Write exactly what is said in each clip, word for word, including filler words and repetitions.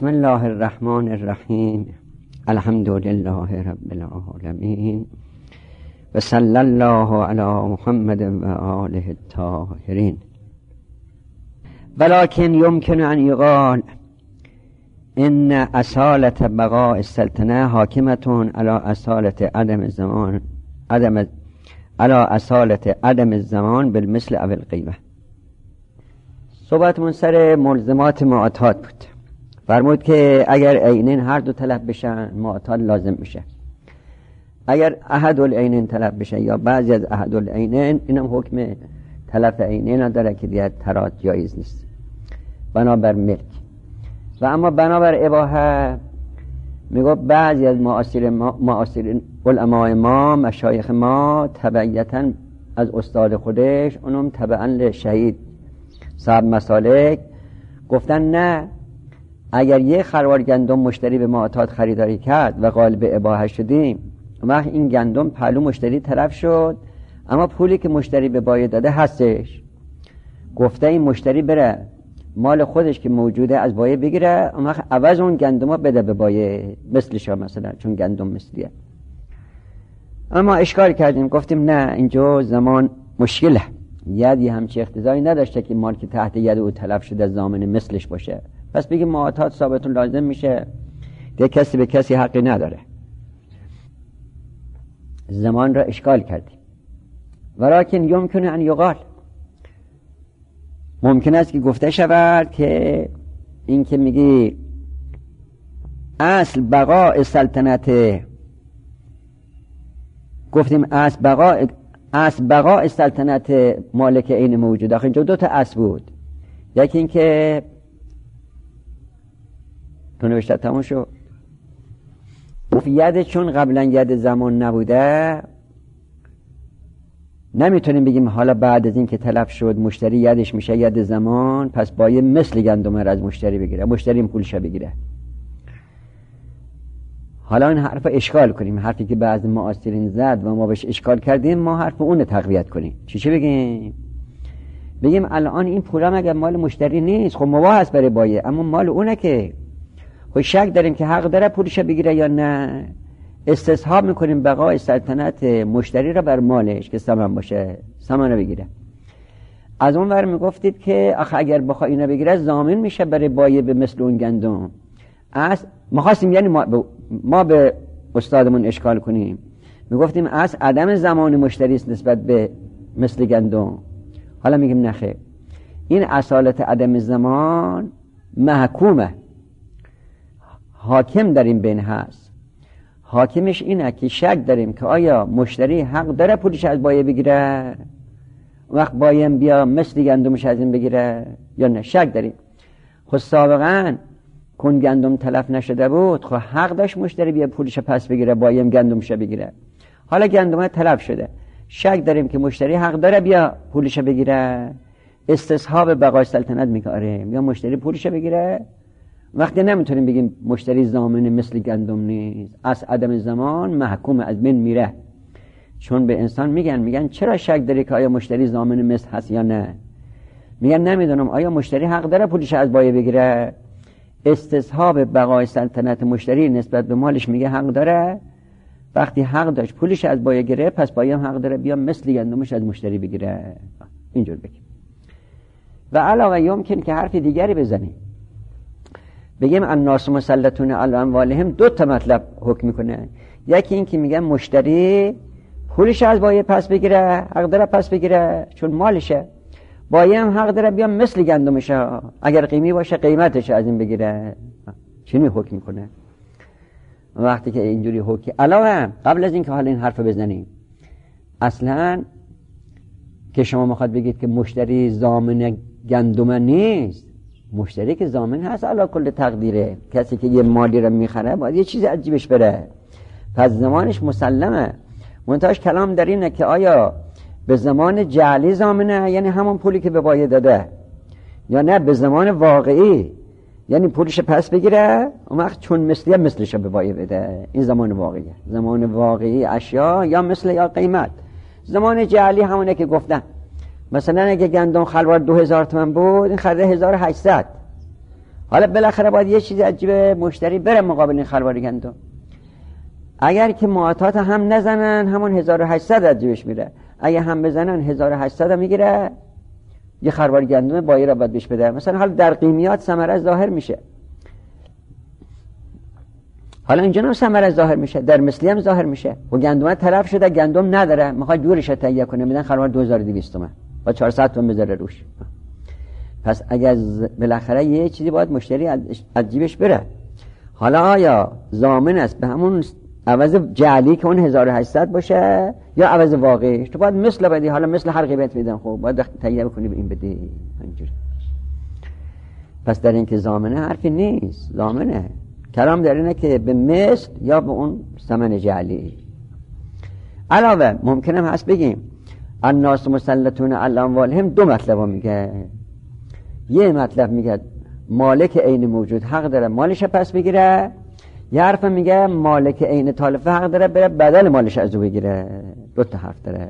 بسم الله الرحمن الرحیم. الحمد لله رب العالمین و صلی الله علی محمد و آله الطاهرین. ولكن يمكن ان يقال ان اصالة بقاء السلطنه حاکمة على اصالة عدم الزمان عدم على اصالة عدم الزمان بالمثل او الغیبه. صحبتمون سر ملزمات معتاد بود. فرمود که اگر عینین هر دو طلب بشن معتاد لازم میشه. اگر احد العینین طلب بشه یا بعضی از احد العینین، اینم حکم طلب عینین داره که دیگه تراد جایز نیست بنابر ملک. و اما بنابر اباحه میگو بعضی از معاصر ما معاصرین علمای ما مشایخ ما تبعیتاً از استاد خودش، اونم تبعاً لشهید صاحب مسالک، گفتن نه، اگر یه خروار گندم مشتری به معتاد خریداری کرد و غالب اباحه شدیم، وقت این گندم پهلو مشتری طرف شد، اما پولی که مشتری به بایه داده هستش، گفته این مشتری بره مال خودش که موجوده از بایه بگیره، اما عوض اون گندم ها بده به بایه مثلشا، مثلا چون گندم مثلیه. اما اشکال کردیم، گفتیم نه، اینجا زمان مشکله، یادی همچی اقتضایی نداشته که مال که تحت ید او طلب شده زامن مثلش باشه، پس بگیم معتاد ثابتون لازم میشه، دیگه کسی به کسی حقی نداره. زمان را اشکال کردیم. ولكن يمكن ان يقال، ممکن است که گفته شود که این که میگی اصل بقاء سلطنت، گفتیم اصل بقاء اصل بقاء سلطنت مالک عین موجود، آخه اینجا دو تا اصل بود. یکی این که تو نوشته تموم شد، ید چون قبلا ید زمان نبوده، نمیتونیم بگیم حالا بعد از این که تلف شد مشتری یدش میشه ید زمان، پس باید مثل گندم را از مشتری بگیره، مشتری این پولش بگیره. حالا این حرف اشکال کنیم، حرفی که بعضی معاصرین زد و ما بهش اشکال کردیم، ما حرف اون تقویت کنیم. چی چی بگیم؟ بگیم الان این پول هم اگر مال مشتری نیست، خب مباح است برای بایه، اما مال اونه که خب شک داریم که حق داره پولش بگیره یا نه، استصحاب میکنیم بقای سلطنت مشتری را بر مالش که ثمن باشه، ثمن رو بگیره. از اون ور میگفتید که آخه اگر بخواه اینو بگیره ضامن میشه برای بایه به مثل اون گندم. از ما خواستیم یعنی ما به, ما به استادمون اشکال کنیم، میگفتیم از عدم زمان مشتری است نسبت به مثل گندم. حالا میگیم نخیر، این اصالت عدم زمان محکومه، حاکم در این بین هست. حاکمش اینه که شک داریم که آیا مشتری حق داره پولش از بایه بگیره، وقت بایم بیا مثل گندمش از این بگیره یا نه، شک داریم. خود سابقا کن گندم تلف نشده بود، خب حق داشت مشتری بیا پولش پس بگیره، بایم گندمش بگیره. حالا گندم تلف شده، شک داریم که مشتری حق داره بیا پولش بگیره، استصحاب بقای سلطنت میکاره، یا مشتری پولش بگیره. وقتی نمیتونیم بگیم مشتری ضامن مثل گندم نیست، از عدم زمان محکوم از بین میره. چون به انسان میگن میگن چرا شک داری که آیا مشتری ضامن مثل هست یا نه، میگن نمیدونم آیا مشتری حق داره پولش از بایه بگیره. استصحاب بقای سلطنت مشتری نسبت به مالش میگه حق داره، وقتی حق داشت پولش از بایه گیره، پس بایه هم حق داره بیا مثل گندمش از مشتری بگیره. اینجور بگیم. و علاوه یمکن که حرف دیگری بزنیم، بگیم الناس مسلطون علی اموالهم، دو تا مطلب حکم میکنه. یکی این که میگن مشتری پولش از بایه پس بگیره، حق داره پس بگیره چون مالشه، بایه هم حق داره بیا مثل گندمشه، اگر قیمی باشه قیمتش از این بگیره. چنین حکم میکنه. وقتی که اینجوری حکم، علاوه قبل از این که حالا این حرف بزنیم، اصلا که شما میخواد بگید که مشتری ضامن گندم نیست، مشتری که ضامن هست علی کل تقدیره. کسی که یه مالی رو میخره باید یه چیز عجیبش بره، پس زمانش مسلمه. منتهاش کلام در اینه که آیا به زمان جعلی ضامنه، یعنی همون پولی که به بایه داده، یا نه به زمان واقعی، یعنی پولش پس بگیره اون وقت چون مثلیه مثلش به بایه بده. این زمان واقعیه، زمان واقعی اشیا یا مثل یا قیمت. زمان جعلی همونه که گفتن، مثلا اگه گندم خلوار دو هزار تومن بود، این خریده هزار و هشتصد، حالا بالاخره باید یه چیزی عجیبه مشتری بره مقابل این خروار گندم. اگر که معاطات هم نزنن همون هزار و هشتصد از جیبش میره، اگه هم بزنن هزار و هشتصد میگیره، یه خروار گندم بایی را باید بهش بده. مثلا حالا در قیمیات ثمره ظاهر میشه، حالا اینجا هم ثمره ظاهر میشه، در مثلی هم ظاهر میشه. و گندم تلف شده، گندم نداره، میخواد جورش تهیه کنه، میدن خروار دو هزار و دویست تومن با چهارصد تومن بذاره روش. پس اگر بالاخره یه چیزی باید مشتری از جیبش بره. حالا آیا ضامن است به همون عوض جعلی که اون هزار و هشتصد باشه یا عوض واقعیش؟ تو باید مثل بدی. حالا مثل هر قیمت میدن، خب باید تهیه بکنی به این بدی اینجوری. پس در این که ضامنه حرفی نیست، ضامنه کلام در اینه که به مثل یا به اون ثمن جعلی. علاوه ممکنه هست بگیم الناس مسلطون علی اموالهم، دو مطلب میگه. یه مطلب میگه مالک عین موجود حق داره مالش پس بگیره، یه حرف میگه مالک عین تالفه حق داره بره بدل مالش ازو بگیره. دو تا حرف داره.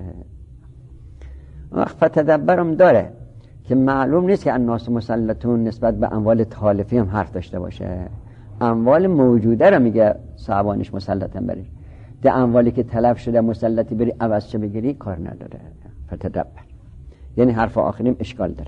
وقت فتدبرم داره که معلوم نیست که الناس مسلطون نسبت به اموال تالفی هم حرف داشته باشه. اموال موجوده رو میگه صاحبانش مسلطن بری، ده اموالی که تلف شده مسلطی بری عوض چه بگیری کار نداره. فتدبر یعنی حرف آخریم اشکال داره.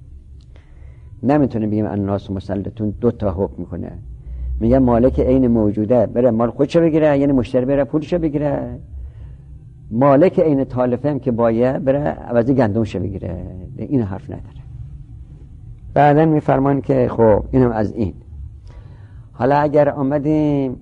نمیتونه بگیم الناس مسلطون دو تا حکم میکنه. میگه مالک عین موجوده بره مال خودشو بگیره، یعنی مشتری بره پولشو بگیره. مالک عین تالفه هم که باید بره عوضی گندمشو بگیره. این حرف نداره. بعدن میفرمان که خب اینم از این. حالا اگر آمدیم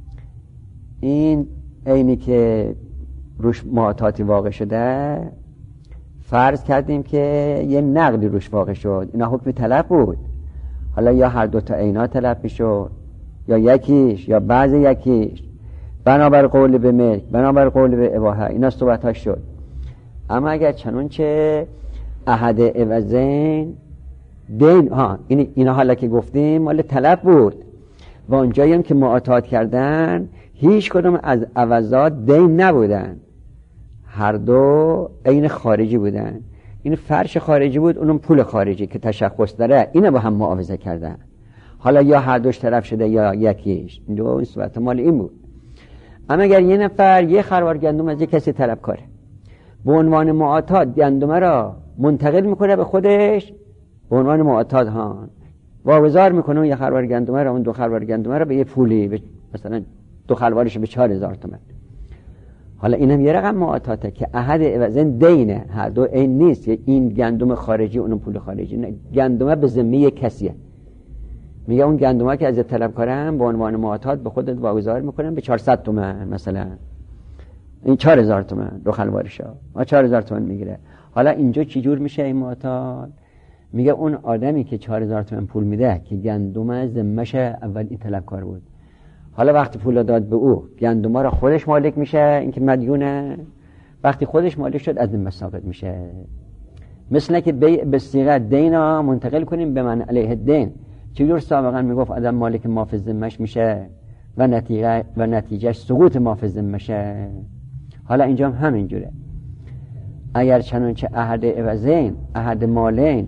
این عینی که روش معاطاتی واقع شده فرض کردیم که یه نقدی روش واقع شد، اینا حکم طلب بود. حالا یا هر دوتا عینا طلب میشد یا یکیش یا بعض یکیش، بنابر قول به ملک بنابر قول به اباحه، اینا صحبتاش شد. اما اگر چنانچه احد عوضین دین، ها این اینا حالا که گفتیم مال طلب بود و اونجایی هم که معاطات کردن هیچ کدوم از عوضات دین نبودن، هر دو عین خارجی بودن. این فرش خارجی بود، اونم پول خارجی که تشخص داره، اینا با هم معاوضه کردن. حالا یا هر دوش طرف شده یا یکیش، این دو این صورت مال این بود. اما اگر یه نفر یه خروار گندم از یه کسی طلب کاره، به عنوان معاطات گندم را منتقل میکنه به خودش، به عنوان معاطات ها واگذار میکنه یه خروار گندم را، اون دو خروار گندم را به یه پولی، به مثلا دو خروارش به چهار هزار تومان. حالا اینم یه رقم معاطاته که احد عوضین دینه، هر دو این نیست، این گندم خارجی اونم پول خارجی، نه گندم به ذمه کسیه. میگه اون گندمه که از طلب کردم به عنوان معاطات به خودت واگذار میکنم به چهارصد تومان، مثلا این چهار هزار تومان دو خلوارشا ما چهار هزار تومان میگیره. حالا اینجا چی جور میشه این معاطات؟ میگه اون آدمی که چهار هزار تومان پول میده که گندم ذمه‌ش اول این طلبکار بود، حالا وقتی پول داد به او گندم را خودش مالک میشه، این که مدیونه، وقتی خودش مالک شد از ذمه ساقط میشه. مثل که به صیغه دینا منتقل کنیم به من علیه دین. چجور سابقا میگفت آدم مالک ما فی ذمه‌اش میشه و نتیجه و نتیجهش سقوط ما فی ذمه‌شه. حالا اینجا هم همینجوره. اگر چنانچه احد عوضین احد مالین،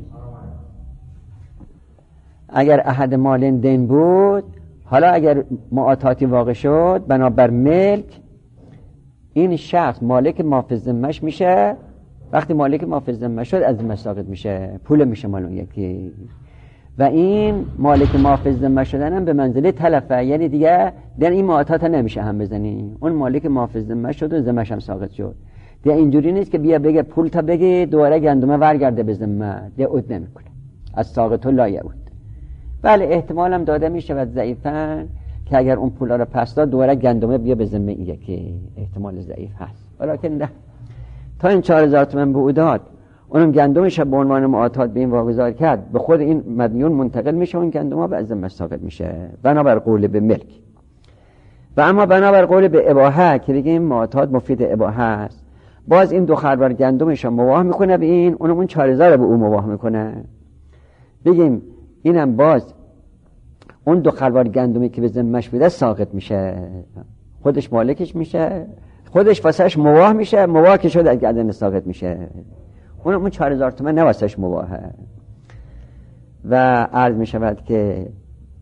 اگر احد مالین دین بود، حالا اگر معاطاتی واقع شد بنابر ملک، این شخص مالک ما فی ذمه‌اش میشه. وقتی مالک ما فی ذمه شد از ذمه ساقط میشه، پول میشه مال اون یکی. و این مالک ما فی ذمه شدن هم به منزله تلفه، یعنی دیگه در این معاطات نمیشه هم بزنی. اون مالک ما فی ذمه شد و ذمه‌ش هم ساقط شد. دیگه اینجوری نیست که بیا بگه پول تا بگی دوباره گندمه ورگرده به ذمه، دیگه عد نمیکنه. از ساقط و لایه بود. بله احتمال هم داده میشه و ضعیفاً که اگر اون پولا رو پس داد دوباره گندمه بیا به ذمه این یکی، احتمال ضعیف هست. ولیکن نه، تا این چهار هزار تومان به او داد، اونم گندمش به عنوان معاطات به این واگذار کرد، به خود این مدیون منتقل میشه، اون گندمه به ذمه ساقط میشه بنابر قول به ملک. و اما بنابر قول به اباحه که بگیم معاطات مفید اباحه است، باز این دو خروار گندمش رو مباح میکنه به این، اونم اون چهار هزار به او مباح میکنه. بگیم اینم باز اون دو خروار گندمی که به ذمه‌اش بوده ساقط میشه، خودش مالکش میشه، خودش واسهش مباح میشه، مباح که شد از گردن ساقط میشه، اون اون چهار هزار تومان نه واسهش مباحه. و عرض میشود که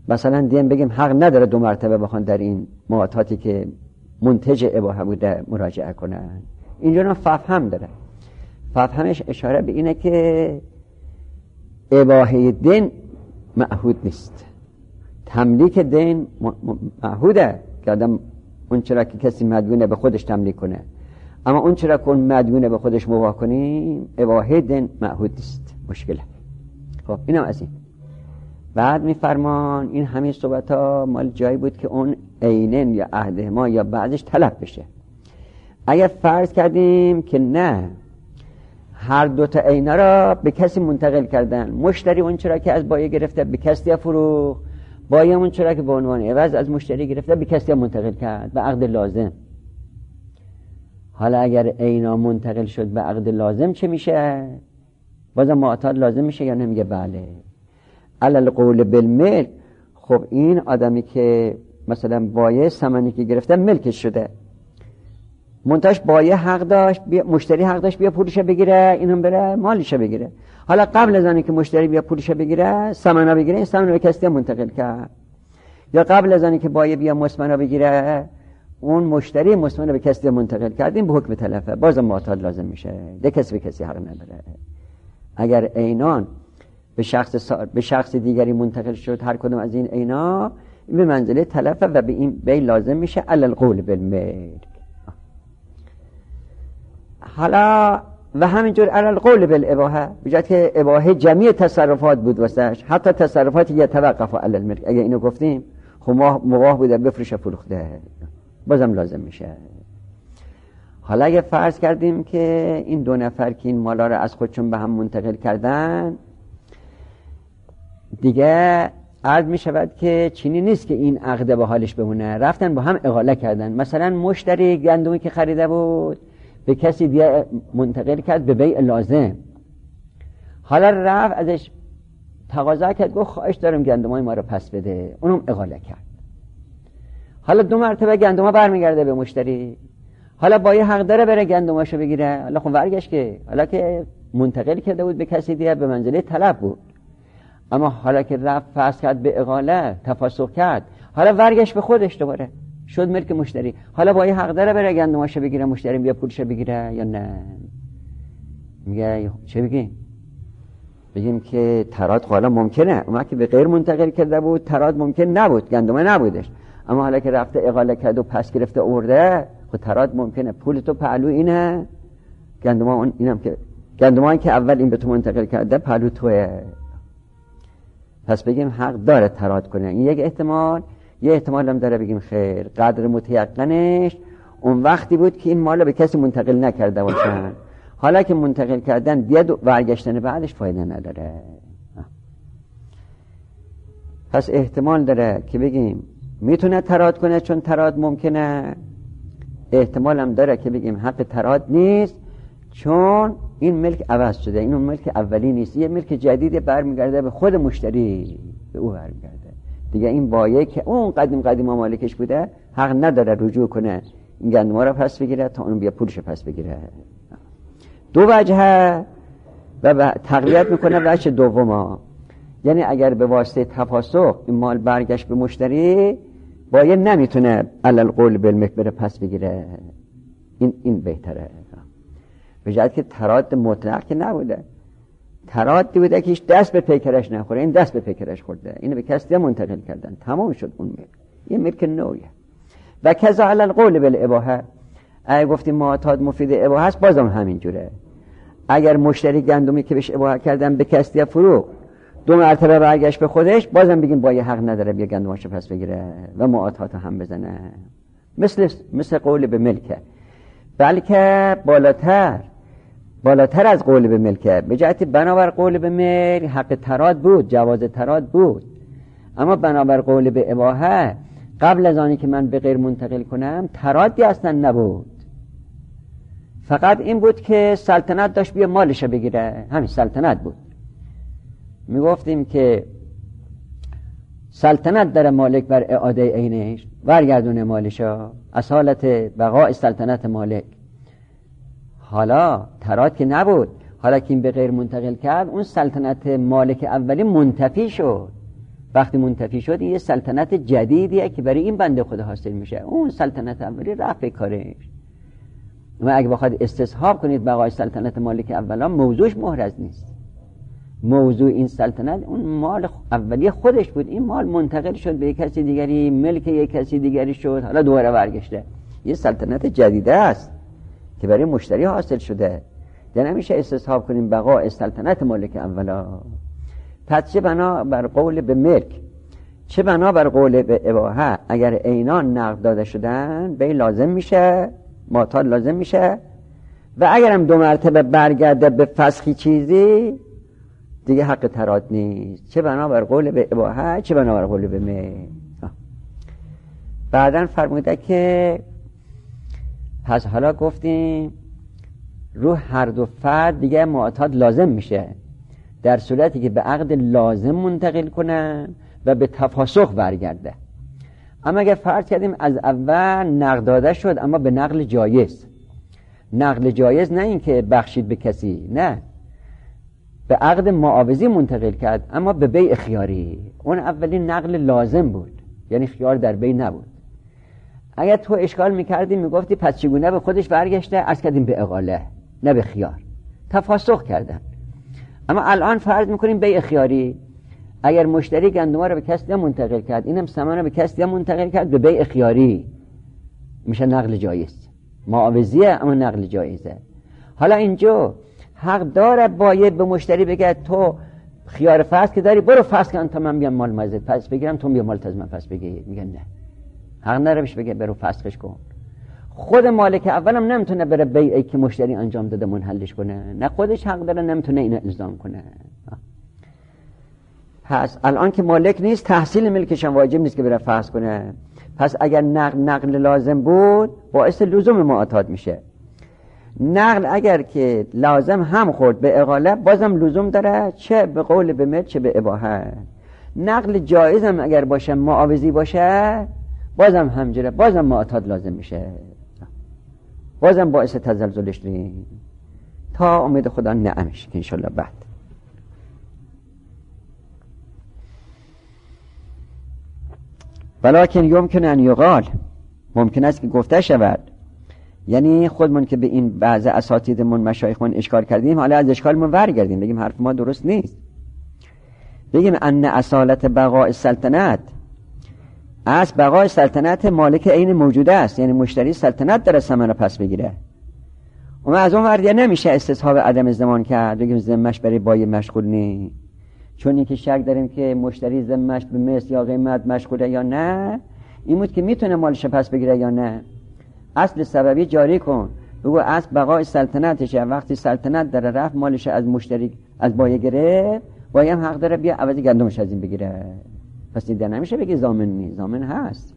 مثلا دیم بگیم حق نداره دو مرتبه بخوان در این معاطاتی که منتج اباحه بوده مراجعه کنن. اینجا فهم داره. فهمش اشاره به اینه که اباحه دین معهود نیست، تملیک دین معهوده که آدم اون چرا که کسی مدیونه به خودش تملیک کنه، اما اون چرا که اون مدیونه به خودش مباح کنیم اباحه دین معهود نیست، مشکله. خب اینم از این. بعد میفرمان این همین صحبت ها مال جایی بود که اون عینن یا عهد ما یا بعضش طلب بشه. اگر فرض کردیم که نه هر دوتا عینه را به کسی منتقل کردن، مشتری اون چرا که از بایع گرفته به کسی فروخت، بایع اون چرا که به عنوان عوض از مشتری گرفته به کسی منتقل کرد به عقد لازم. حالا اگر عینا منتقل شد به عقد لازم چه میشه؟ بازم معاطات لازم میشه یا نمیگه؟ بله. علل قول بالملک. خب این آدمی که مثلا بایع ثمنی که گرفته ملکش شده، منتش بایع حق داشت بیا مشتری حق داشت بیا پولش بگیره، اینم بره مالش بگیره. حالا قبل از آنی که مشتری بیا پولش بگیره ثمنو بگیره، این ثمنو به کسی منتقل کرد، یا قبل از آنی که بایع بیا مسمنو بگیره اون مشتری مسمنو به کسی منتقل کرد، این به حکم تلفه بازم معاطات لازم میشه، ده کسی به کسی حق نداره. اگر عینان به شخص سا... به شخص دیگری منتقل شد هر کدوم از این عینا به منزله تلفه و به این بی لازم میشه علل قول بالملک. حالا و همینجور علل قول بالاباحه، بجد که اباحه جمعی تصرفات بود واسش، حتی تصرفاتی یتوقف علی الملک. اگه اینو گفتیم خب مباح بوده بفروشه فروخته بازم لازم میشه. حالا اگه فرض کردیم که این دو نفر که این مالا رو از خودشون به هم منتقل کردن، دیگه عرض می شود که چینی نیست که این عقده به حالش بمونه، رفتن با هم اقاله کردن. مثلا مشتری گندمی که خریده بود به کسی دیگه منتقل کرد به بیع لازم، حالا رفت ازش تقاضا کرد گفت خواهش دارم گندمای ما رو پس بده، اونم اقاله کرد. حالا دو مرتبه گندما برمیگرده به مشتری، حالا بایع حق داره بره گندماشو بگیره. حالا خب برگشت که حالا که منتقل کرده بود به کسی دیگه به منزله طلب بود، اما حالا که رفت فسخ کرد به اقاله تفاسخ کرد، حالا برگشت به خودش دوباره شد ملک مشتری. حالا بایع حق داره بره گندماشو بگیره، مشتری بیا پولشو بگیره یا نه؟ میگه چه بگیم؟ بگیم که تراد حالا ممکنه، اما که به غیر منتقل کرده بود تراد ممکن نبود، گندمه نبودش، اما حالا که رفته اقاله کرد و پس گرفته آورده خب تراد ممکنه. پول تو پهلو اینه، گندما اون اینم که گندمایی که اول این به تو منتقل کرده پهلو توئه، پس بگیم حق داره تراد کنه. این یک احتمال. یه احتمال هم داره بگیم خیر قدر متیقنش اون وقتی بود که این مالو به کسی منتقل نکرده باشن، حالا که منتقل کردن بیاد برگشتن بعدش فایده نداره. پس احتمال داره که بگیم میتونه تراد کنه چون تراد ممکنه، احتمال هم داره که بگیم حق تراد نیست چون این ملک عوض شده، این اون ملک اولی نیست، یه ملک جدید برمیگرده به خود مشتری، به او برمیگرده دیگه. این بایع که اون قدیم قدیم مالکش بوده حق نداره رجوع کنه این گندما رو پس بگیره تا اون بیا پولش پس بگیره. دو وجهه و تقویت میکنه وجه دوما، یعنی اگر به واسطه تفاسخ این مال برگشت به مشتری بایع نمیتونه علل قول بالملک بره پس بگیره، این این بهتره. بجد که تراد مطلق که نبوده، ترادی بوده که هیچ دست به پیکرش نخوره، این دست به پیکرش خورده، اینو به کسی منتقل کردن، تمام شد اون ملک، یه ملک نوعیه. و کذا علل قول بالاباحه، اگه گفتیم معاطات مفید اباحه است بازم همین جوره. اگر مشتری گندمی که بهش اباحه کردن به کسی فروخت دو مرتبه برگشت به خودش، بازم بگیم بایع حق نداره بیا گندماشو پس بگیره و معاطات هم بزنه، مثل مثل قول به ملکه، بلکه بالاتر بالاتر از قول به ملکه. به جهت بنابر قول به ملک حق تراد بود، جواز تراد بود، اما بنابر قول به اباحه قبل از آنی که من به غیر منتقل کنم ترادی اصلا نبود، فقط این بود که سلطنت داشت بیا مالش بگیره، همین سلطنت بود. میگفتیم که سلطنت داره مالک بر اعاده عینش، برگردونه مالشا، اصالت بقاء سلطنت مالک. حالا تراد که نبود، حالا که این به غیر منتقل کرد اون سلطنت مالک اولی منتفی شد، وقتی منتفی شد یه سلطنت جدیدیه که برای این بنده خدا حاصل میشه. اون سلطنت اولی رفع کارش. و اگه بخواد استصحاب کنید بقای سلطنت مالک اولا، موضوعش محرز نیست. موضوع این سلطنت اون مال اولی خودش بود، این مال منتقل شد به یک کسی دیگری، ملک یک کسی دیگری شد، حالا دوباره برگشته. یه سلطنت جدیده است که برای مشتری حاصل شده. یعنی نمیشه استصحاب کنیم بقای سلطنت مالک اولا. پس چه بنا بر قول به ملک، چه بنا بر قول به اباحه، اگر عینان نقد داده شدن به لازم میشه، معتاد لازم میشه. و اگرم دو مرتبه برگرده به فسخی چیزی دیگه حق تراد نیست. چه بنا بر قول به اباحه، چه بنا بر قول به ملک. بعدن فرموده که پس حالا گفتیم رو هر دو فرد دیگه معتاد لازم میشه در صورتی که به عقد لازم منتقل کنن و به تفاسخ برگرده. اما اگر فرض کردیم از اول نقد داده شد اما به نقل جایز، نقل جایز نه این که بخشید به کسی، نه، به عقد معاوضی منتقل کرد اما به بیع خیاری، اون اولین نقل لازم بود، یعنی خیار در بیع نبود. اگر تو اشکال میکردی میگفتی پس چگونه به خودش برگشته، عرض کردیم به اقاله نه به خیار، تفاسخ کردن. اما الان فرض میکنیم بیع خیاری، اگر مشتری گندم رو به کسی دیگه منتقل کرد، اینم سمن رو به کسی دیگه منتقل کرد، به بیع خیاری میشه نقل جایز، معاوضیه اما نقل جایزه. حالا اینجا حق داره باید به مشتری بگه تو خیار فسخ که داری برو فسخ کن تا من بیام مال مزد پس بگیرم، تو بیا مال از من پس بگیر. میگه نه، حق نداره بهش بگه برو فسخش کن. خود مالک اولم نمیتونه بره بیعی که مشتری انجام داده منحلش کنه، نه خودش حق داره نمیتونه اینو الزام کنه. پس الان که مالک نیست تحصیل ملکش هم واجب نیست که بره فسخ کنه. پس اگر نقل نقل لازم بود باعث لزوم معتاد میشه. نقل اگر که لازم هم خورد به اقاله بازم لزوم داره، چه به قول به ملک چه به اباحه. نقل جایز هم اگر باشه معاوضی باشه بازم همجوره، بازم معتاد لازم میشه، بازم باعث تزلزلش نیم تا امید خدا نعمش که انشالله بعد. ولیکن یمکن ان یقال، ممکن است که گفته شود، یعنی خودمون که به این بعض اساتیدمون مشایخمون اشکال کردیم حالا از اشکالمون برگردیم بگیم حرف ما درست نیست، بگیم ان اصالت بقاء سلطنت، از بقاء سلطنت مالک عین موجوده است، یعنی مشتری سلطنت داره ثمن رو پس بگیره. اما از اون ور نمیشه استصحاب عدم زمان کرد بگیم ذمش برای بای مشغول نی، چون اینکه شک داریم که مشتری ذمش به مثل یا قیمت مشغوله یا نه، این بود که میتونه مالش پس بگیره یا نه. اصل سببی جاری کن، بگو اصل بقاء سلطنتشه، وقتی سلطنت داره رفت مالش از مشتری از بایه گرفت، بایه هم حق داره بیا عوض گندمش از این بگیره. پس دیده نمیشه بگی ضامن نیست، ضامن هست.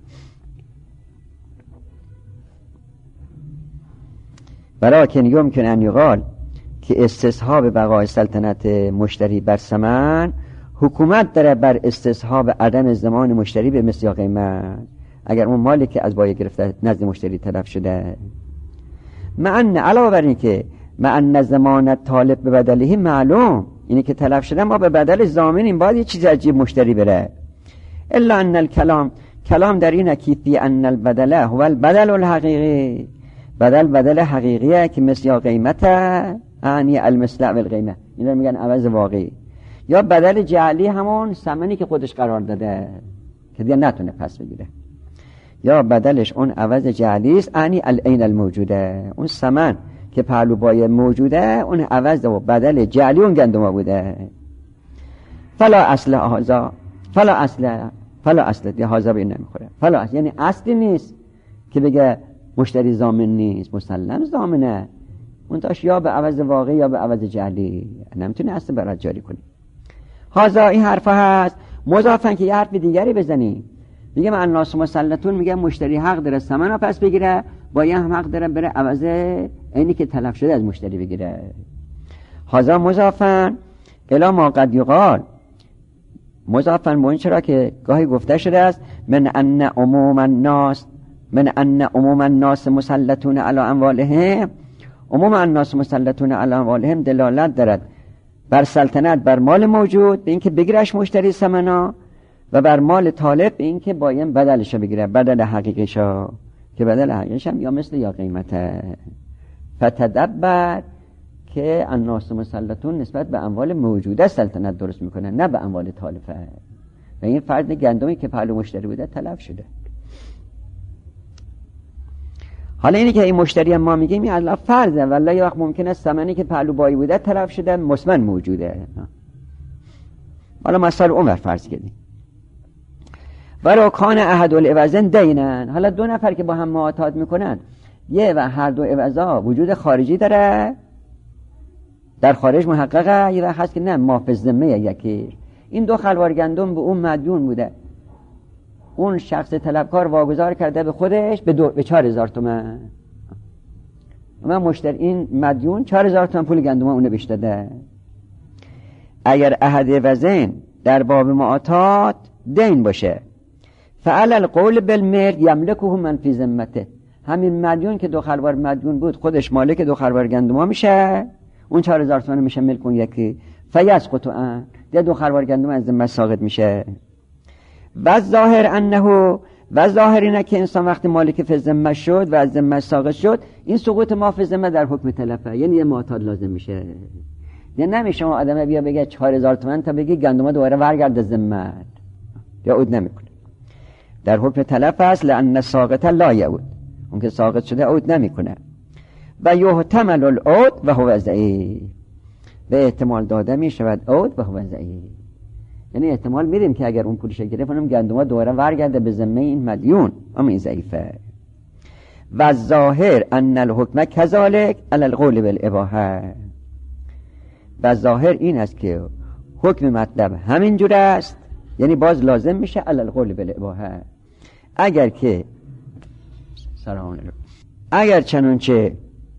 ولیکن یمکن ان یقال که استصحاب بقاء سلطنت مشتری بر ثمن حکومت داره بر استصحاب عدم زمان مشتری به مثل یا قیمت، اگر اون مالی که از بایه گرفته نزد مشتری تلف شده. معنی علاوه بر این که معنی زمان طالب به بدله معلوم، اینی که تلف شده ما به بدل ضامنیم، باید یه چیز عجیب مشتری بره. الا ان الکلام، کلام در این کیفی ان البدله هو البدل الحقیقی، بدل بدل حقیقیه که مثل یا قیمته، یعنی المثل و القیمه، این رو میگن عوض واقعی، یا بدل جعلی همون ثمنی که خودش قرار داده که دیگه نتونه پس بگیره، یا بدلش اون عوض جعلی است، یعنی العین الموجوده، اون ثمن که پهلو بای موجوده اون عوض و بدل جعلی اون گندم بوده. فلا اصل هذا، فلا اصل فلا اصل دی هذا به نمیخوره، فلا اصل یعنی اصلی نیست که بگه مشتری ضامن نیست، مسلم ضامنه، اون تاش یا به عوض واقعی یا به عوض جعلی، نمیتونی اصل برات جاری کنی. هذا این حرف هست، مضافن که یه حرف دیگری بزنی میگه من الناس مسلطون، میگه مشتری حق داره ثمن رو پس بگیره، با یه هم حق داره بره عوض اینی که تلف شده از مشتری بگیره. هذا مضافن الی ما قد یقال، مضافن با این چرا که گاهی گفته شده است من ان عموم الناس، من ان عموم الناس مسلطون علی اموالهم، عموم الناس مسلطون علی اموالهم دلالت دارد بر سلطنت بر مال موجود، به اینکه بگیرش مشتری ثمنا، و بر مال طالب این که باید بدلشو بگیره، بدل حقیقشو، که بدل حقیقش هم یا مثل یا قیمته. فتدبر که الناس مسلطون نسبت به اموال موجوده سلطنت درست میکنه، نه به اموال تالفه. و این فرد گندمی که پهلو مشتری بوده تلف شده. حالا اینی که این مشتری هم ما میگیم این الله فرضه، والله یه وقت ممکنه ثمنی که پهلو بایی بوده تلف شده مسمن موجوده. حالا مثال عمر فرض کردیم ولو کان احد العوضین دینن. حالا دو نفر که با هم معاطات میکنن، یه و هر دو عوضا وجود خارجی داره، در خارج محققه، یه وقت هست که نه مافز ذمه یکی. این دو خلوار گندم به اون مدیون بوده، اون شخص طلبکار واگذار کرده به خودش به, به چهار هزار تومن، من مشتری این مدیون چهار هزار تومن پول گندم اونه بیش داده. اگر احد عوضین در باب معاطات دین باشه، فعل القول بالملک یملکه من فی ذمته، همین مدیون که دو خلوار مدیون بود خودش مالک دو خلوار گندم میشه، اون چهار هزار تومن میشه ملک اون یکی. فیسقط ان، ده دو خلوار گندم از ذمه ساقط میشه. و ظاهر انه، و ظاهر اینه که انسان وقتی مالک فی ذمه شد و از ذمه ساقط شد، این سقوط ما فی ذمه در حکم تلفه، یعنی یه معتاد لازم میشه. یعنی نمیشه ما آدم بیا بگه چهار هزار تومن تا بگی گندم دوباره برگرده ذمه، یا عود نمیکنه. در حکم تلف است، لان ساقط لا یعود، اون که ساقط شده عود نمیکنه. و یحتمل العود و هو ضعیف، به احتمال داده می شود عود و هو ضعیف، یعنی احتمال میدیم که اگر اون پولش گرفت اونم گندم دوباره برگرده به ذمه این مدیون، اما این ضعیفه. و ظاهر ان الحکم کذالک علی القول بالاباحه، و ظاهر این است که حکم مطلب همین جور است، یعنی باز لازم میشه علی القول بالاباحه. اگر که سلام علیکم، اگر چنانچه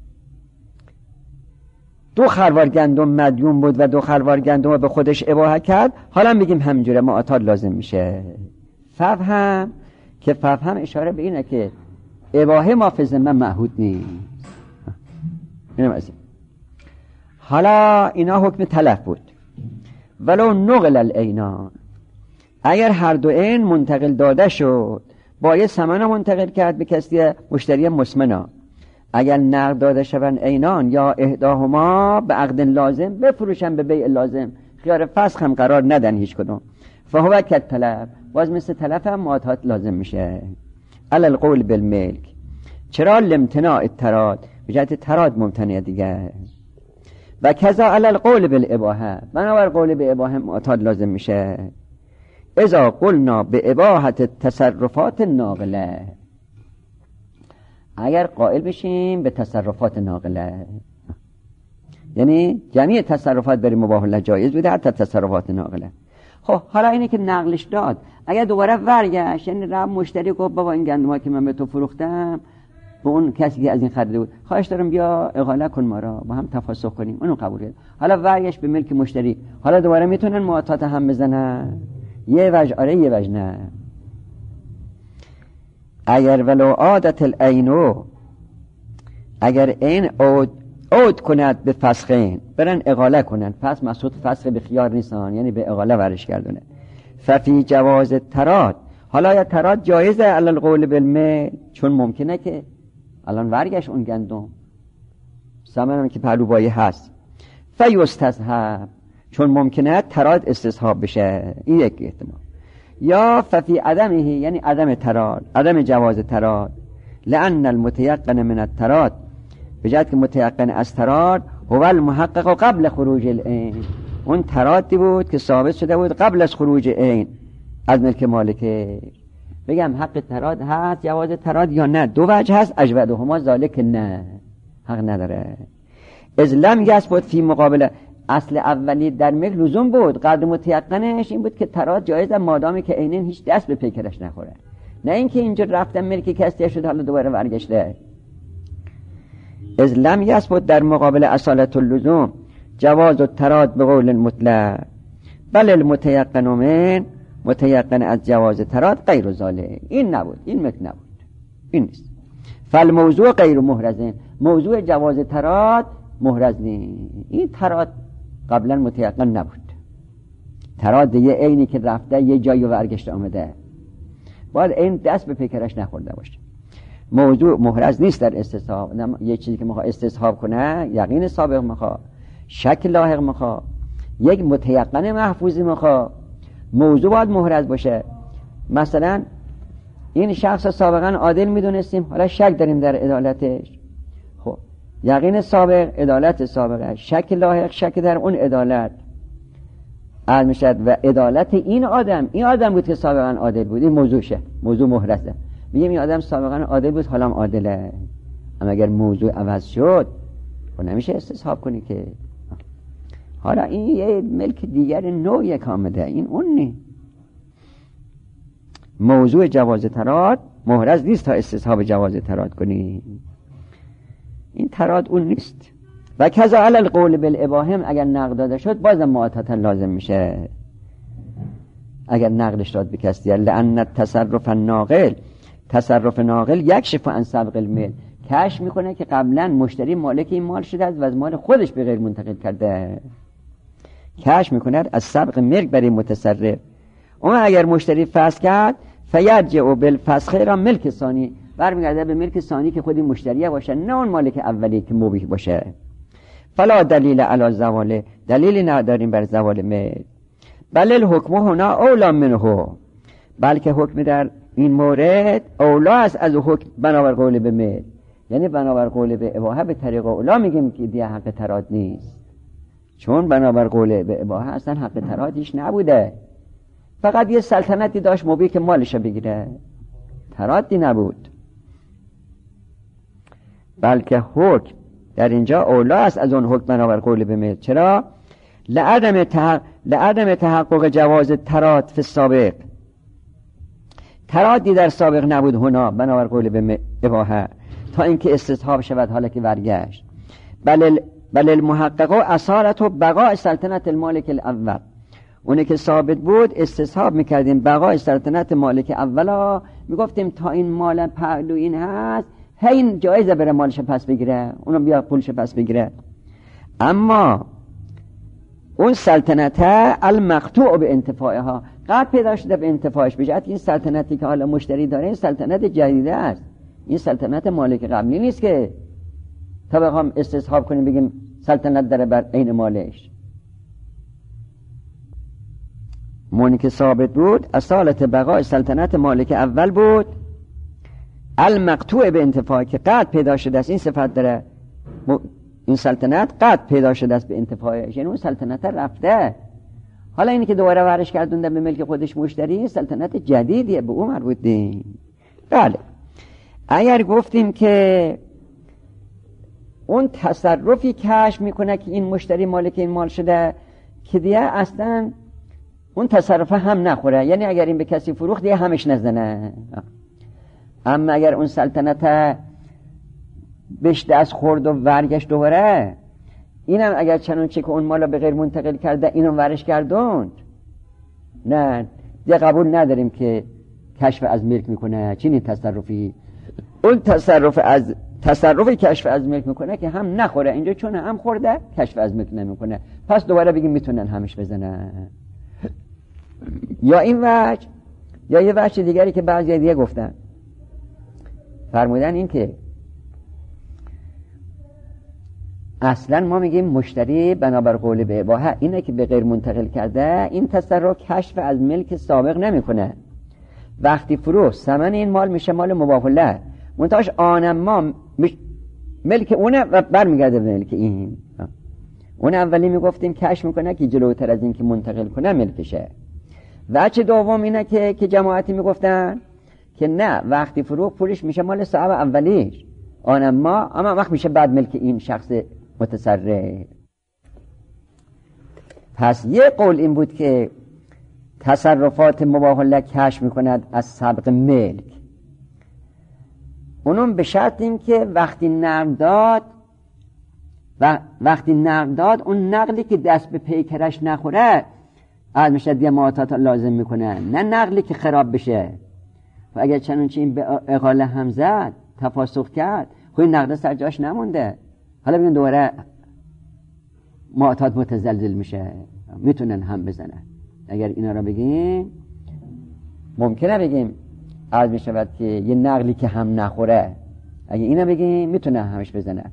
دو خروار گندم مدیون بود و دو خروار گندم رو به خودش اباحه کرد، حالا میگیم همینجوره معتاد لازم میشه. فهم که فهم اشاره به اینه که اباحه ما فی ذمه معهود نیست. اینم از این. حالا اینا حکم تلف بود. ولو نقل العینان، اگر هر دو عین منتقل داده شد، باید ثمن منتقل کرد به کسی مشتری مسمنا. اگر نقد داده شوند عینان یا احداهما به عقد لازم، بفروشن به بیع لازم، خیار فسخ هم قرار ندن هیچ کدوم، فهو کت تلف، باز مثل تلف هم معاطات لازم میشه. علی القول بالملک، چرا لامتناع التراد، به جهت تراد ممتنع دیگه. و کذا علی القول بالاباحه، بنابر قول به اباحه معاطات لازم میشه. اذا قلنا به اباحت تصرفات ناقله، اگر قائل بشیم به تصرفات ناقله، یعنی جمعی تصرفات بری مباح الله جایز بوده حتی تصرفات ناقله. خب حالا اینه که نقلش داد، اگر دوباره ورگشت، یعنی رب مشتری گفت بابا این گندم‌ها که من به تو فروختم به اون کسی که از این خریده بود، خواهش دارم بیا اقاله کن ما را، با هم تفاسخ کنیم، اونو قبول کرد. حالا ورگشت به ملک مشتری، حالا دوباره میتونن معاطات هم بزنن، یه وجه آره یه وجه نه. اگر ولو عادت العینو، اگر این عود عود کند به فسخین، برن اقاله کنن، پس مسعود فسخ به خیار نیستن، یعنی به اقاله ورش گردونه. ففی جواز تراد، حالا یا تراد جایزه علی القول بالمال، چون ممکنه که الان ورگش اون گندم ثمنم که پهلوبایی هست، فیستذهب، چون ممکنه تراد استصحاب بشه، این یک احتمال. یا ففی عدمه، یعنی عدم تراد، عدم جواز تراد، لأن المتيقن من التراد، به جهت که متيقن از تراد هو المحقق قبل خروج العین، اون ترادی بود که ثابت شده بود قبل از خروج عین از ملک مالکه. بگم حق تراد هست، جواز تراد یا نه، دو وجه هست، اجودهما ذالک نه، حق نداره. از لم یثبت فی مقابل، اصل اولی در ملک لزوم بود، قدر متیقنش این بود که تراد جایزه مادامی که عینن هیچ دست به پیکرش نخوره، نه اینکه اینجا رفتن ملک کسی شد حالا دوباره برگشته. از لم یثبت در مقابل اصالت اللزوم جواز التراد به قول مطلق، بل المتیقن من، متیقن از جواز تراد غیر ذالک، این نبود، این ملک نبود، این نیست. فالموضوع غیر محرزن، موضوع جواز تراد محرز نیست، این تراد قبلا متیقن نبود، تراد یه عینی که رفته یه جایی ورگشت آمده، باید این دست به پیکرش نخورده باشه. موضوع محرز نیست در استصحاب. یه چیزی که میخواد استصحاب کنه یقین سابق میخواد، شک لاحق میخواد، یک متیقن محفوظی میخواد. موضوع باید محرز باشه. مثلا این شخص سابقا عادل میدونستیم، حالا شک داریم در عدالتش. خب یقین سابق، عدالت سابقه، شک لاحق، شک در اون عدالت عرض میشد و عدالت این آدم. این آدم بود که سابقا عادل بود. این موضوعشه، موضوع محرزه. میگیم این آدم سابقا عادل بود، حالا هم عادله. اما اگر موضوع عوض شد خب نمیشه استصحاب کنی که. حالا این یه ملک دیگر نوعی کامده، این اون نی. موضوع جواز تراد محرز نیست تا استصحاب جواز تراد کنی. این تراد اون نیست. و کذا علی القول بالاباهم، اگر نقد داده شد بازم معاتتا لازم میشه. اگر نقدش داد به کسی، لأن التصرف الناقل، تصرف ناقل یکشف عن سبق المال، کشف میکنه که قبلا مشتری مالک این مال شده است و از مال خودش به غیر منتقل کرده. کشف میکنه از سبق ملک برای متصرف. اما اگر مشتری فسخ کرد فیرجع بالفسخ را ملک ثانی، برمیگرده به ملک ثانی که خودی مشتریه باشه، نه اون مالک اولی که مبیح باشه. فلا دلیل علی زوال، دلیلی نداریم بر زوال ملک. بل الحکم هنا اولا منه، بلکه حکم در این مورد اولا است از حکم بنابر قول به ملک. یعنی بنابر قول به اباحه به طریق اولا میگیم که دیگه حق تراد نیست، چون بنابر قول به اباحه اصلا حق ترادیش نبوده، فقط یه سلطنتی داشت مبیح که مالش بگیره، ترادی نبود. بلکه حکم در اینجا اولا است از اون حکم بنابر قول به ملک. چرا؟ لعدم تحقق لعدم تحقق جواز تراد فی السابق، ترادی در سابق نبود هنا بنابر قول به اباحه تا اینکه استصحاب شود حالا که برگشت. بل بل المحقق اصالت و بقاء سلطنت المالک الاول، اونه که ثابت بود استصحاب میکردیم بقاء سلطنت مالک اولا، میگفتیم تا این مال پهلو این هست این جایزه بره مالش پس بگیره، اونو بیا پولش پس بگیره. اما اون سلطنت المقطوع به انتفاعها، قد پیدا شده به انتفاعش، بجهت این سلطنتی که حالا مشتری داره این سلطنت جدیده است، این سلطنت مالک قبلی نیست که تا بخوام استصحاب کنیم بگیم سلطنت داره بر عین مالش. مونی که ثابت بود اصالت بقای سلطنت مالک اول بود، المقطوع به انتفاع که قد پیدا شده است، این صفت داره این سلطنت قد پیدا شده است به انتفاعش، یعنی اون سلطنت رفته، حالا اینی که دوباره ورش کردونده به ملک خودش مشتری سلطنت جدیدیه به اون مربوط دیم. بله اگر گفتیم که اون تصرفی کشف میکنه که این مشتری مالک این مال شده که دیگه اصلا اون تصرف هم نخوره، یعنی اگر این به کسی فروخت دیگه همش نزنه. اما اگر اون سلطنت بهش دست خورد و ورگشت دوباره، اینم اگر چنانچه که اون مالا به غیر منتقل کرده اینم ورش گردوند، نه دیگه قبول نداریم که کشف از ملک میکنه. چینی تصرفی؟ اون تصرف از تصرفی کشف از ملک میکنه که هم نخوره اینجا، چون هم خورده کشف از ملک نمیکنه، پس دوباره بگیم میتونن همش بزنن. یا این وجه، یا یه وجه دیگری که بعضی دیگه گفتن، فرمودن این که اصلا ما میگیم مشتری بنابر قول به اباحه اینه که به غیر منتقل کرده این تصرف کشف از ملک سابق نمیکنه. وقتی فروخت ثمن این مال میشه مال مباح له، منتهاش آنم ما مش... ملک اونه و برمیگرده به ملک این. اون اولی میگفتیم کشف میکنه که جلوتر از این که منتقل کنه ملکشه. وجه دوم اینه که که جماعتی میگفتن که نه وقتی فروخت پولش میشه مال صاحب اولیش، آنم ما اما وقت میشه بعد ملک این شخص متصرف. پس یه قول این بود که تصرفات مباح له کشف میکند از سبق ملک، اونم به شرط این که وقتی نقد داد و وقتی نقد داد اون نقلی که دست به پیکرش نخوره از میشه دیگه معاطات لازم میکنه، نه نقلی که خراب بشه. و اگر چنانچه این به اقاله هم زد تفاسخ کرد خب این نقد سر جاش نمونده، حالا ببین دوباره معاطات متزلزل میشه، میتونن هم بزنن. اگر اینا رو بگیم ممکنه بگیم عرض می شود که یه نقلی که هم نخوره، اگه اینا بگیم میتونه همش بزنه.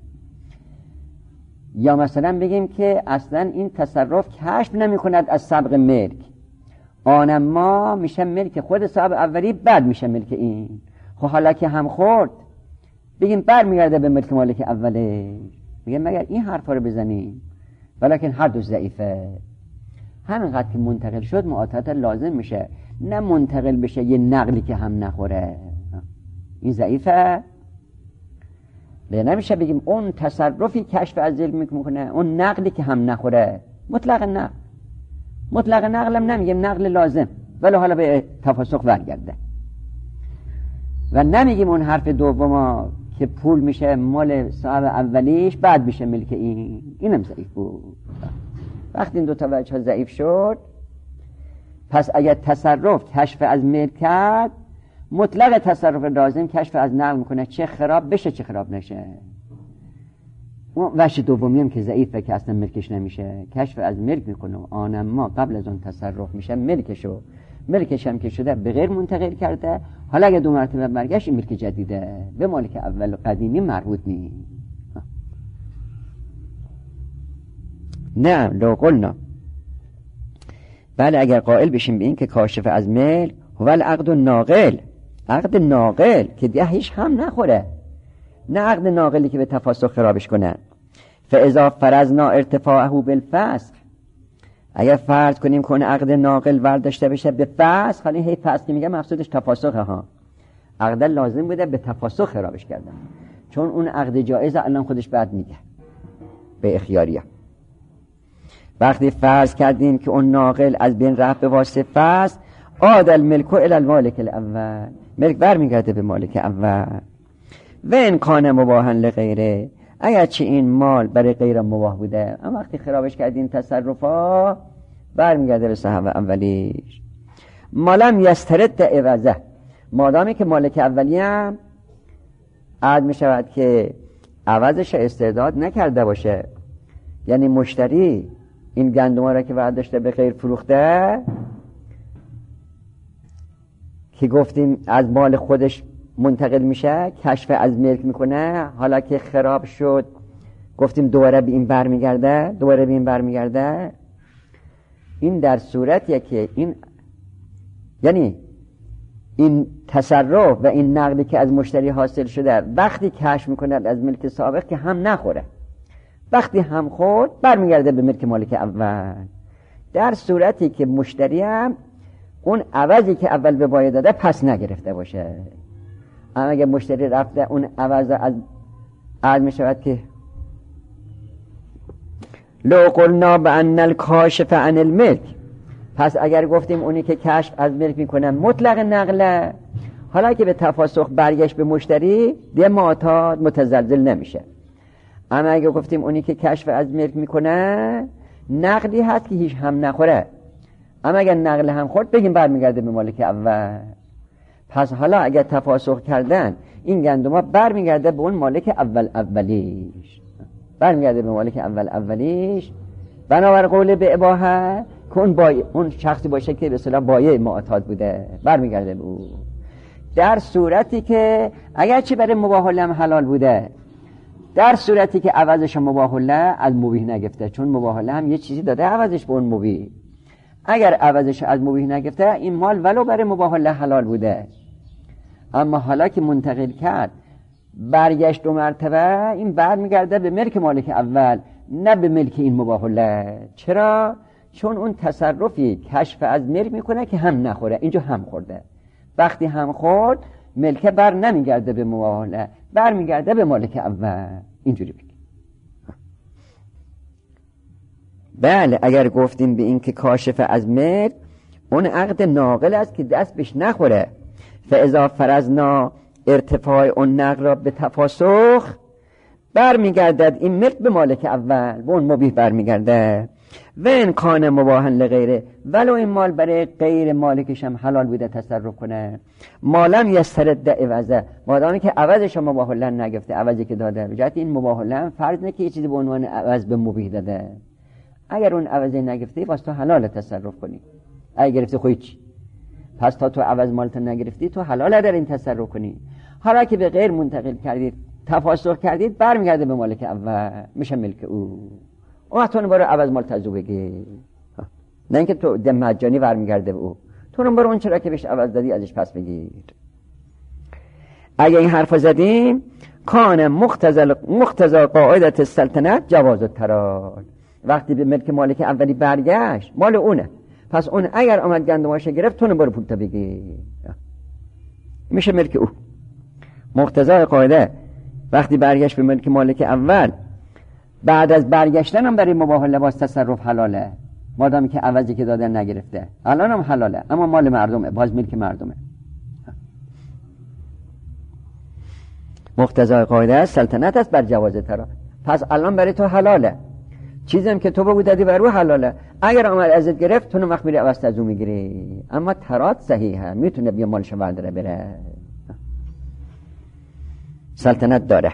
یا مثلا بگیم که اصلا این تصرف کشف نمی کند از سبق ملک، آن ما میشه ملک خود صاحب اولی، بعد میشه ملک این. خب حالا که هم خورد بگیم بر میگرده به ملک مالک اوله، میگم مگر این حرفا رو بزنیم؟ ولیکن هر دو ضعیفه. همینقدر که منتقل شد معاطات لازم میشه، نه منتقل بشه یه نقلی که هم نخوره، این ضعیفه. به نمیشه بگیم اون تصرفی کشف از علم میکنه، اون نقلی که هم نخوره. مطلق نقل، مطلق نقلم نمیگیم نقل لازم، ولی حالا به تفاسق برگرده. و نمیگیم اون حرف دوما که پول میشه مال صاحب اولیش بعد میشه ملک این، اینم ضعیف بود. وقتی این دو تا وجه ضعیف شد، پس اگر تصرف کشف از ملک کرد، مطلق تصرف لازم کشف از نقل میکنه، چه خراب بشه چه خراب نشه. اون وجه دومی هم که ضعیفه که اصلا ملکش نمیشه، کشف از ملک میکنه، آن ما قبل از اون تصرف میشه ملکشو، ملکش هم که شده به غیر منتقل کرده، حالا اگه دو مرتبه برگشت این ملک جدیده، به مالک اول قدیمی مربوط نیست. نه لو قلنا، بله اگر قائل بشیم به این که کاشف از ملک هو العقد ناقل، عقد ناقل که دیگه هیچ هم نخوره، نه عقد ناقلی که به تفاسخ خرابش کنه. فاذا فرضنا ارتفاعه بالفسخ، اگر فرض کنیم که اون عقد ناقل ورداشته بشه به فسخ، حالا هی فسخ که میگه مقصودش تفاسخه ها، عقد لازم بوده به تفاسخ خرابش کردن، چون اون عقد جایزه الان خودش بعد میگه به اخیاریه. وقتی فرض کردیم که اون ناقل از بین رفت به واسطه فسخ، عاد الملک الی المالک الاول، ملک برمیگرده به مالک اول. و ان کان مباحا لغیره، اگر چه این مال برای غیر مباح بوده، اما وقتی خرابش کردین تصرفا برمیگرده به صاحب اولیش. مالم یسترد عوضه، مادامی که مالک اولی هم عاد می شود که عوضش استعداد نکرده باشه، یعنی مشتری این گندم را که برداشته به غیر فروخته، که گفتیم از مال خودش منتقل میشه، کشف از ملک میکنه، حالا که خراب شد گفتیم دوباره به این برمیگرده، دوباره به این برمیگرده. این در صورتیه که این یعنی این تصرف و این نقدی که از مشتری حاصل شده وقتی کشف میکنه از ملک سابق که هم نخوره، وقتی هم خورد برمیگرده به ملک مالک اول، در صورتی که مشتری هم اون عوضی که اول به بایع داده پس نگرفته باشه. اما اگه مشتری رفته اون عوض از عرض می شود که لو قلنا بأن الکاشف عن الملک، پس اگر گفتیم اونی که کشف از ملک میکنه مطلق نقله، حالا که به تفاسخ برگشت به مشتری دیگه معتاد متزلزل نمیشه. اما اگر گفتیم اونی که کشف از ملک میکنه نقلی هست که هیچ هم نخوره، اما اگر نقل هم خورد بگیم برمیگرده به مالک اول. پس حالا اگر تفاسخ کردن این گندما برمیگرده به اون مالک اول اولیش، برمیگرده به مالک اول اولیش. بنابر قول به اباحه که اون, بای... اون شخصی باشه که به اصطلاح بایع معتاد بوده برمیگرده به او، در صورتی که اگر چه برای مباح هم حلال بوده، در صورتی که عوضش مباح از مبیح نگفته، چون مباح هم یه چیزی داده عوضش به اون مبیح. اگر عوضش از مبیح نگفته این مال ولو برای مباح حلال بوده، اما حالا که منتقل کرد برگشت دو مرتبه، این برمیگرده به ملک مالک اول نه به ملک این مباح له. چرا؟ چون اون تصرفی کشف از ملک میکنه که هم نخوره، اینجا هم خورده، وقتی هم خورد ملک بر نمیگرده به مباح له، برمیگرده به مالک اول. اینجوری بگیم. بله اگر گفتیم به این که کاشف از ملک اون عقد ناقل است که دست بهش نخوره، فاذا فرضنا ارتفاع اون نقل را به تفاسخ، برمیگردد این ملک به مالک اول، به اون مبیح برمیگرده. و ان کان مباحا لغیره، ولو این مال برای غیر مالکش هم حلال بوده تصرف کنه، مالم یسترد عوضه، مادامی که عوضش هم مباح له نگفته، عوضی که داده بجات این مباح له فرض نه که یه چیزی به عنوان عوض به مبیح داده، اگر اون عوضی نگفته واسه تو حلال تصرف کنی، اگه گرفتی خودی چی؟ پس تا تو عوض مالت نگرفتی تو حلاله در این تصرف کنی. حالا که به غیر منتقل کردید تفاسخ کردید برمیگرده به مالک اول، میشه ملک او. اون تو برو عوض مالت از او بگیر، نه اینکه تو دم مجانی برمیگرده به او. تو رو برو اون چرا که بهش عوض دادی ازش پس بگیر. اگه این حرف زدیم کان مقتضى مقتضى قاعده السلطنت جواز التراد، وقتی به ملک مالک اولی برگشت مال اونه، پس اون اگر آمد گندماش گرفت تو برو پول تا بگیر، میشه ملک او. مقتضای قاعده وقتی برگشت به ملک مالک اول، بعد از برگشتن هم برای مباح لباس تصرف حلاله، مادامی که عوضی که دادن نگرفته. الان هم حلاله اما مال مردمه، باز ملک مردمه. مقتضای قاعده سلطنت است بر جواز ترا، پس الان برای تو حلاله، چیزی هم که تو بگو دادی بر او حلاله. اگر آمد ازت گرفت تو وقت میری عوض از او میگیری، اما ترات صحیحه، میتونه بیا مالش برداره بره، سلطنت داره.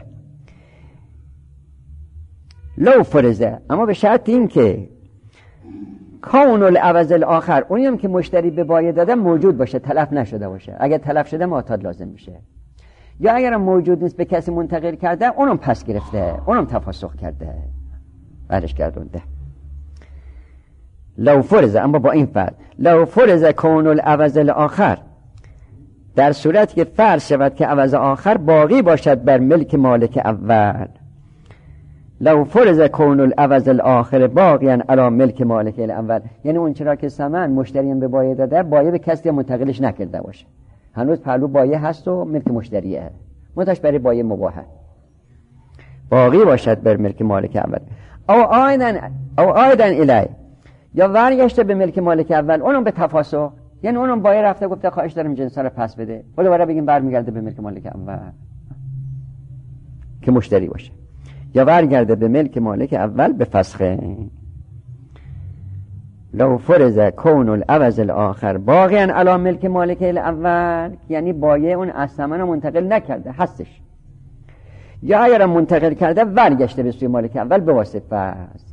لو فرزه، اما به شرط این که کون العوض الاخر، اونی هم که مشتری به بایه داده موجود باشه، تلف نشده باشه. اگر تلف شده معتاد لازم میشه، یا اگرم موجود نیست به کسی منتقل کرده اونم پس گرفته، اونم تفاسخ کرده، برش گردونده. لو فرزه، اما با این فرض لو فرزه کون العوض الاخر، در صورتی که فرض شود که عوض آخر باقی باشد بر ملک مالک اول. لو فرض کون العوض الاخر باقیاً علی ملک مالک الاول، یعنی اون چرا که ثمن مشتریم به بایه داده بایه به کسی منتقلش نکرده باشه، هنوز پهلو بایه هست و ملک مشتریه، متاش برای بایه مباحه، باقی باشد بر ملک مالک اول. او آیدن او آیدن الی، یا ورگشته به ملک مالک اول اونم به تفاسخ، یعنی اونم بایه رفته گفته خواهش دارم جنسا رو پس بده، و دوباره بگیم برمیگرده به ملک مالک اول که مشتری باشه، یا برگرده به ملک مالک اول به فسخه. لو فرض کون العوض الاخر باقیاً علی ملک مالک الاول، یعنی بایه اون اصلا رو منتقل نکرده هستش، یا اگر منتقل کرده برگشته به سوی مالک اول به واسطه فسخ.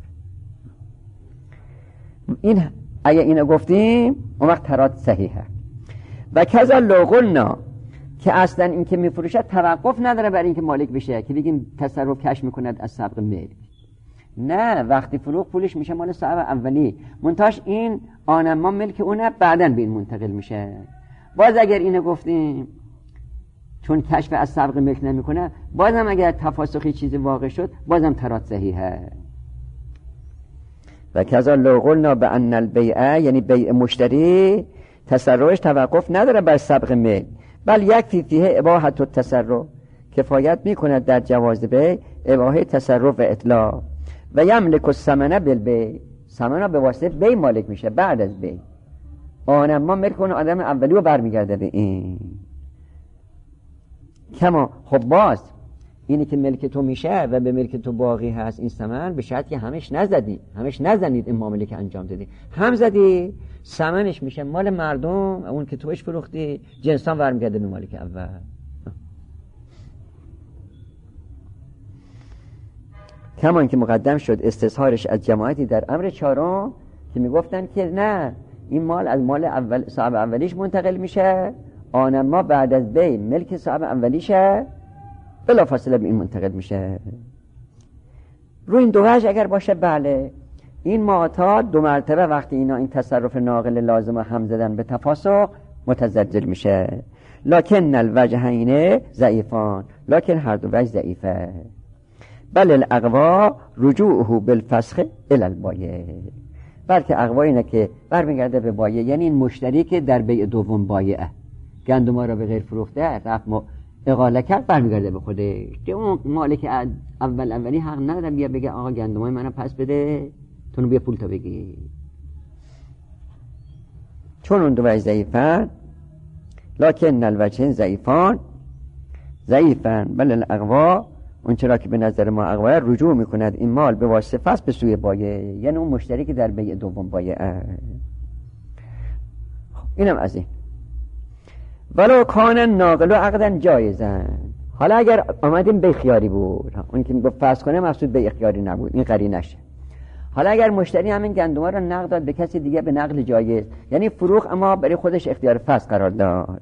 این اگه اینو گفتیم اون وقت ترات صحیحه. و کذا لو قلنا، که اصلا این که میفروشه توقف نداره برای اینکه مالک بشه که بگیم تصرف کش میکند از سبق ملک، نه، وقتی فروخت پولش میشه مال صاحب اولی، منتاش این آنما ملک اونه بعداً به این منتقل میشه. باز اگر اینو گفتیم چون کشف از سبق ملک نمیکنه، بازم اگر تفاسخی چیزی واقع شد بازم ترات صحیحه. و کذا لو قلنا بان البیع، یعنی بیع مشتری تصرفش توقف نداره بر سبق ملک، بل یکفی فیه اباحت التصرف، کفایت میکند در جواز بیع اباحه تصرف و اطلاع. و یملک الثمن بالبیع، ثمن به واسطه بیع مالک میشه بعد از بیع، آنما ملک اون آدم اولی رو برمیگرده به این. کما خب باز اینی که ملک تو میشه و به ملک تو باقی هست این ثمن، به شرطی که همش نزدی، همش نزنید این معامله که انجام دادی، هم زدی ثمنش میشه مال مردم، اون که توش فروختی جنسان برمیگرده به مالک اول. کمان که مقدم شد استظهارش از جماعتی در امر چهارم که میگفتن که نه، این مال از مال اول صاحب اولیش منتقل میشه، آنما بعد از بیع ملک صاحب اولیشه بلا فاصله به این منتقل میشه. رو این دو وجه اگر باشه بله، این معتاد دو مرتبه وقتی اینا این تصرف ناقل لازم هم زدن به تفاسق متزلزل میشه. لکن الوجهین ضعیفان، لکن هر دو وجه ضعیفه. بل الاقوا رجوعه بالفسخ الی البایع، بلکه اقوا اینه که برمیگرده به بایع، یعنی این مشتری که در بیع دوم بایعه، گندما را به غیر فروخته رفت اقاله کرد برمیگرده به خودش، که اون مالک اول اولی حق نداره بیا بگه آقا گندمای منو پس بده تو بیا پول تا بگی، چون اون دو وجه ضعیفن. لکن الوجهین ضعیفان ضعیفن بل الاقوا، اون چرا که به نظر ما اقوا رجوع میکند این مال به واسطه فسخ به سوی بایع، یعنی اون مشتری که در بیع دوم بایعه. اینم از این. ولو کان ناقل و عقدن جایزن، حالا اگر آمدیم به اختیاری بود، اون که میگفت فسخ کنه مقصود به اختیاری نبود، این قرینه نشه. حالا اگر مشتری همین گندم رو نقد داد به کسی دیگه به نقل جایز، یعنی فروخ اما برای خودش اختیار فسخ قرار داد.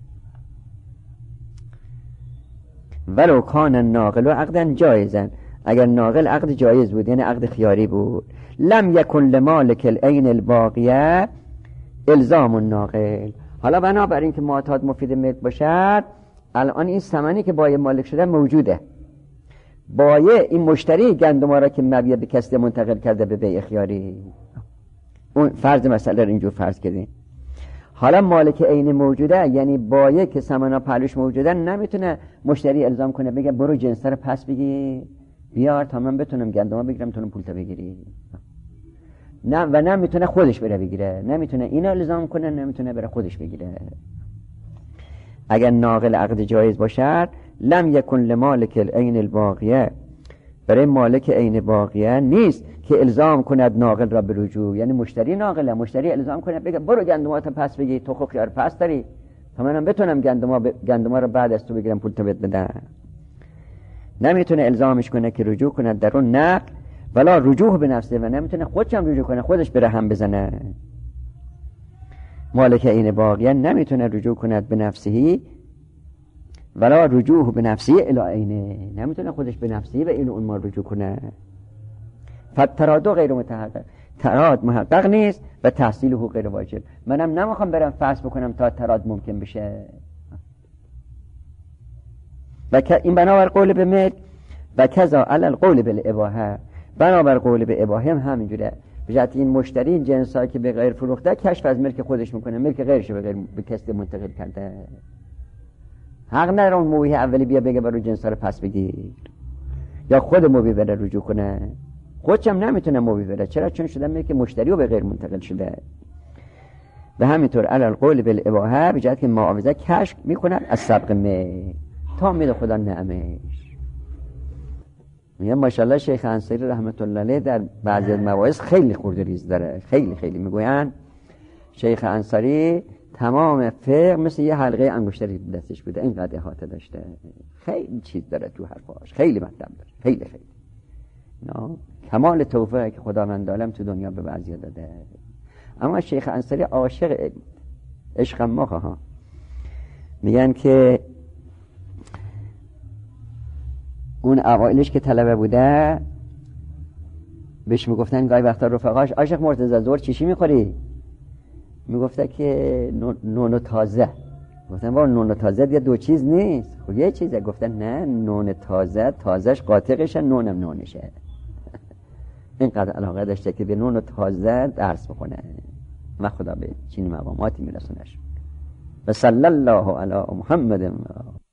ولو کان الناقل عقدا جایزا، اگر ناقل عقد جایز بود یعنی عقد خیاری بود، لم یکن لمالک العین الباقیه الزام الناقل. حالا بنابراین که معتاد مفید ملک باشد، الان این ثمنی که بایع مالک شده موجوده، بایع این مشتری گندم را که مبیع به کسی منتقل کرده به بیع خیاری، اون فرض مسئله رو اینجور فرض کردیم. حالا مالک عین موجوده یعنی بایع که ثمنا پهلوش موجوده، نمیتونه مشتری الزام کنه بگه برو جنس رو پس بگیر بیار تا من بتونم گندم بگیرم تو پول تا بگیری، نه، و نمیتونه خودش بره بگیره، نمیتونه اینا الزام کنه، نمیتونه بره خودش بگیره. اگر ناقل عقد جایز باشد، لم یکن لمالک العین الباقیه، برای مالک عین باقیه نیست که الزام کند ناقل را به رجوع، یعنی مشتری ناقله، مشتری الزام کنه بگه برو گندماتو پس بگی، تو خو خیار پس داری تا منم بتونم گندما ب... گندما رو بعد از تو بگیرم پول تو بدم. نمیتونه الزامش کنه که رجوع کند در اون نقل، ولا رجوع به نفسه، و نمیتونه خودش هم رجوع کنه، خودش بره هم بزنه. مالک عین باقیه نمیتونه رجوع کند به نفسهی، ولا رجوع به نفسی الی عینه، نمیتونه خودش به نفسی و این اون ما رجوع کنه. فتراد غیر متحقق، تراد محقق نیست و تحصیل حقوق غیر واجب. منم نمیخوام برم فحص بکنم تا تراد ممکن بشه. و این بنابر قول به ملک و کذا علی القول بالاباحه، بنابر قول به اباحه هم همینجوره. بجات این مشتری جنسایی که به غیر فروخته کشف از ملک خودش میکنه، ملک غیرش به غیر به کسی منتقل کرده، حق نداره اون مویه اولی بیا بگه برو جنسا رو پس بگیر، یا خود مویه بره رجوع کنه، خودش هم نمیتونه مویه بره. چرا؟ چون شده ملک مشتری و به غیر منتقل شده. و همینطور علی القول بالاباحه، بجات که معاوضه کشف میکنه از سبق ملک تا میده خدا نعمش. میگم ماشاءالله شیخ انصاری رحمت الله علیه در بعضی از مواعظ خیلی خورد و ریز داره، خیلی خیلی میگوین شیخ انصاری تمام فقه مثل یه حلقه انگشتری دستش بوده، اینقدر احاطه داشته، خیلی چیز داره تو حرفاش، خیلی مطلب داره، خیلی خیلی نه کمال توفیقی که خداوند عالم تو دنیا به بعضیا داده. اما شیخ انصاری عاشق علم، عشق ما ها. میگن که اون اوایلش که طلبه بوده بهش میگفتن گاهی وقتا رفقاش عاشق مرتضی زور چیشی میخوری؟ میگفته که نون تازه. گفتن با نون تازه دیگه دو چیز نیست، خب یه چیزه. گفتن نه، نون تازه تازهش قاطقشه، نونم نونشه. اینقدر علاقه داشته که به نون تازه درس بخونه و خدا به چنین مقاماتی میرسونش. و صلی الله علی محمد.